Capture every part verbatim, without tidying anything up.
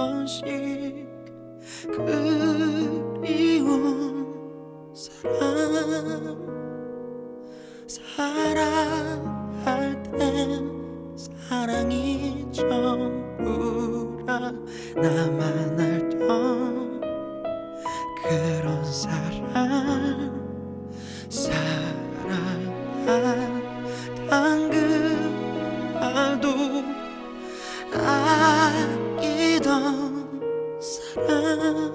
번씩 그리운 사람, 사랑할 땐 사랑이 전부라 나만 알던 그런 사람, 사랑한 그 말도 아끼던 사람,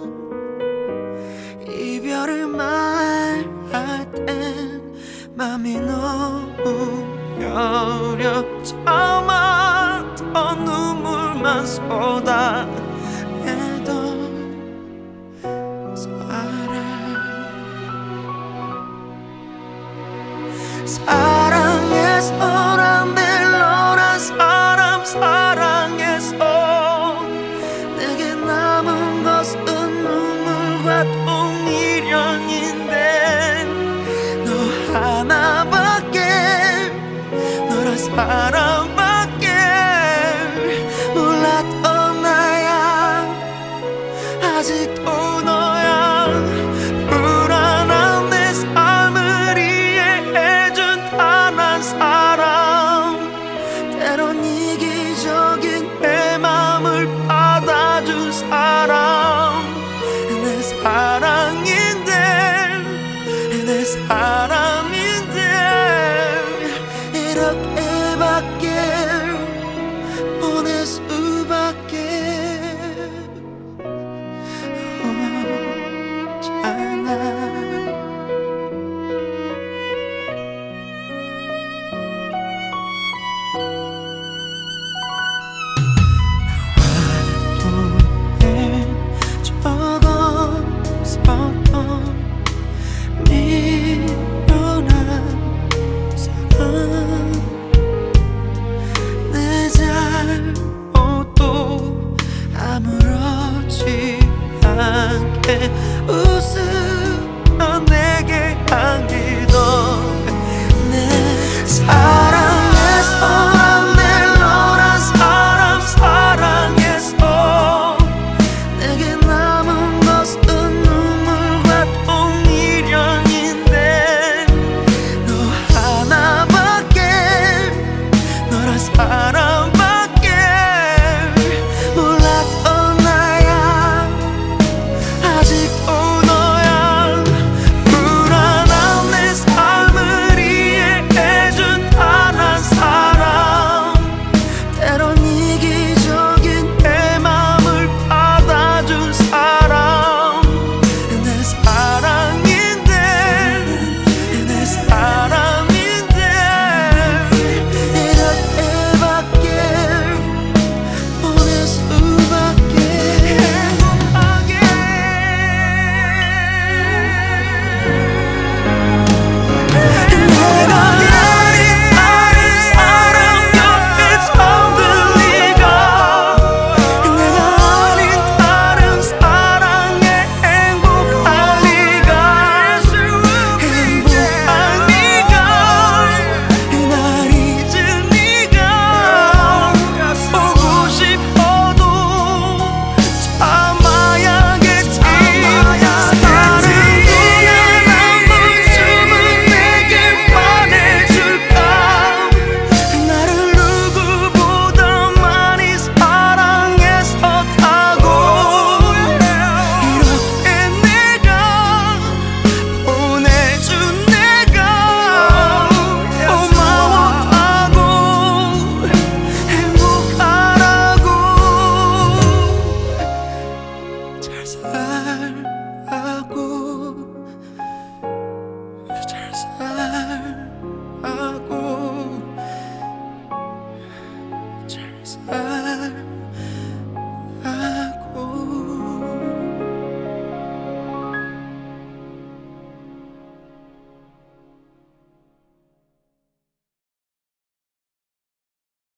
이별을 말할 땐 맘이 너무 여렸지만 더 눈물만 쏟아내던 사람, 사랑해서란 멜로란 사람 사랑해서 내게 남은 것은 눈물과 똥미련인데 너 하나밖에, 너란 사람밖에 몰랐던 나야. 아직도 너야. 불안한 내 삶을 이해해준 단 한 사람, 때론 이기적인 내 맘을 받아준 사람, 내 사랑인데, 내 사람인데 이렇게밖에 보낼 수밖에 없잖아. 아무렇지 않게 웃음